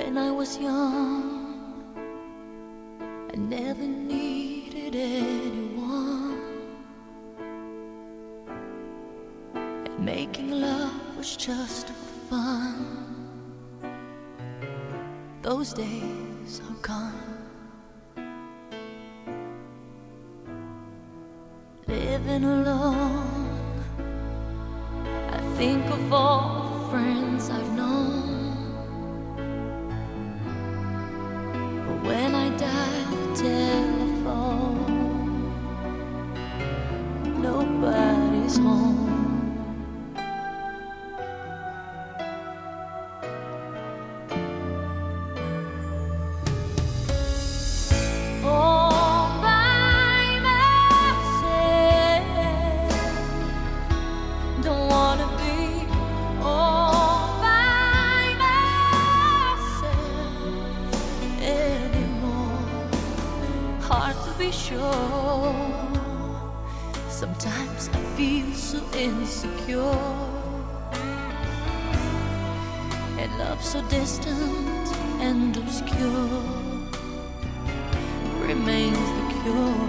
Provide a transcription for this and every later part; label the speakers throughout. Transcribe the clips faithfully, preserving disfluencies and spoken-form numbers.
Speaker 1: When I was young, I never needed anyone, and making love was just for fun. Those days are gone. Living alone, I think of all the friends I've known. But when I dial the telephone, nobody's home. Hard to be sure. Sometimes I feel so insecure, and love so distant and obscure remains the cure.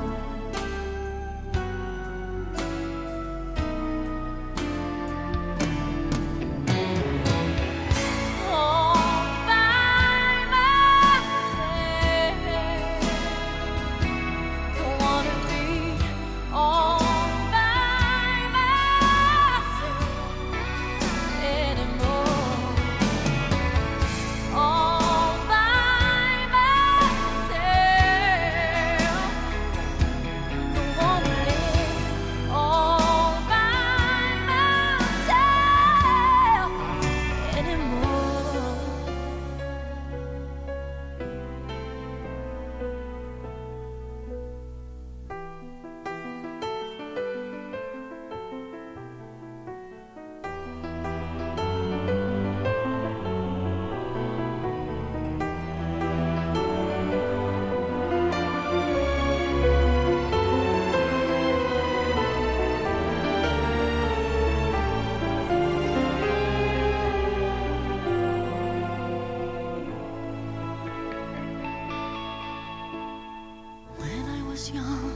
Speaker 1: Young,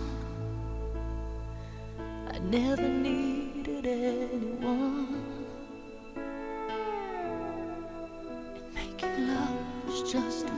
Speaker 1: I never needed anyone, and making love was just